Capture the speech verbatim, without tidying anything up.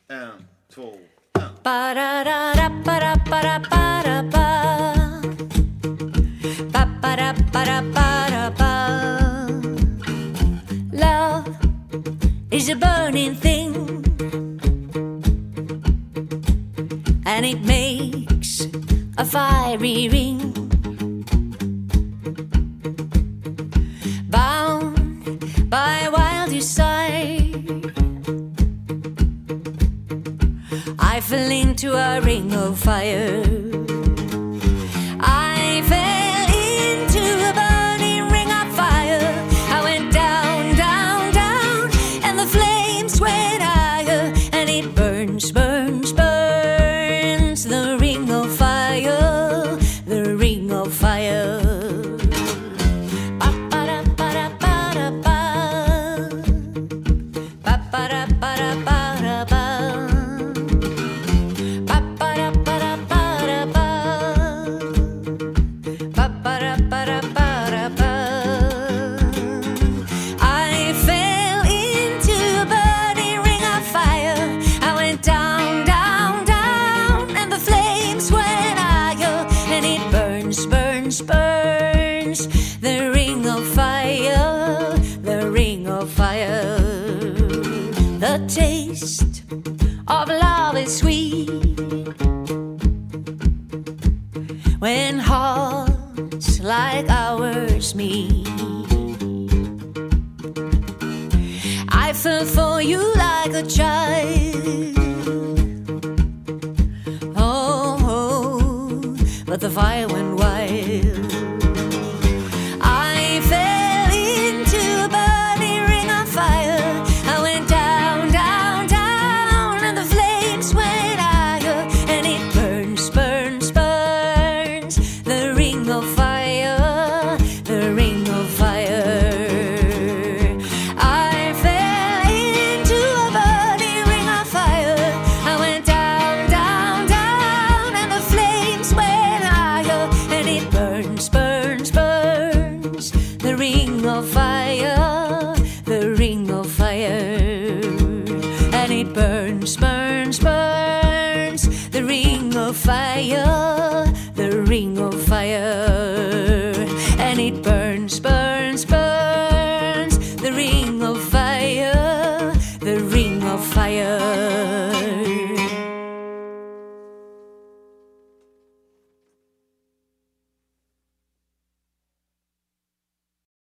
En, två, en. Ba-da-da-da-ba-da-ba-da-ba-da-ba. Ba-ba-da-ba-da-ba-da-ba. Love is a burning thing, and it makes a fiery ring. Bound by a wild desire, I fell into a ring of fire. I fell into a burning ring of fire. I went down, down, down, and the flames went higher. And it burns, burns, burns, the ring of fire, the ring of fire. Ba-ba-da-ba-da-ba-da-ba. Ba-ba-da-ba-da-ba-da-ba. I fell into a burning ring of fire. I went down, down, down, and the flames went higher. And it burns, burns, burns, the ring of fire, the ring of fire. The taste of love is sweet when hearts like ours meet. I fell for you like a child. Oh, oh, but the fire went wild. I fell into a burning ring of fire. I went down, down, down, and the flames went higher. And it burns, burns, burns, the ring of fire, the ring of fire. I fell into a burning ring of fire. I went down, down, down, and the flames went higher. And it burns, burns, burns, the ring of fire, the ring of fire. And it burns, burns.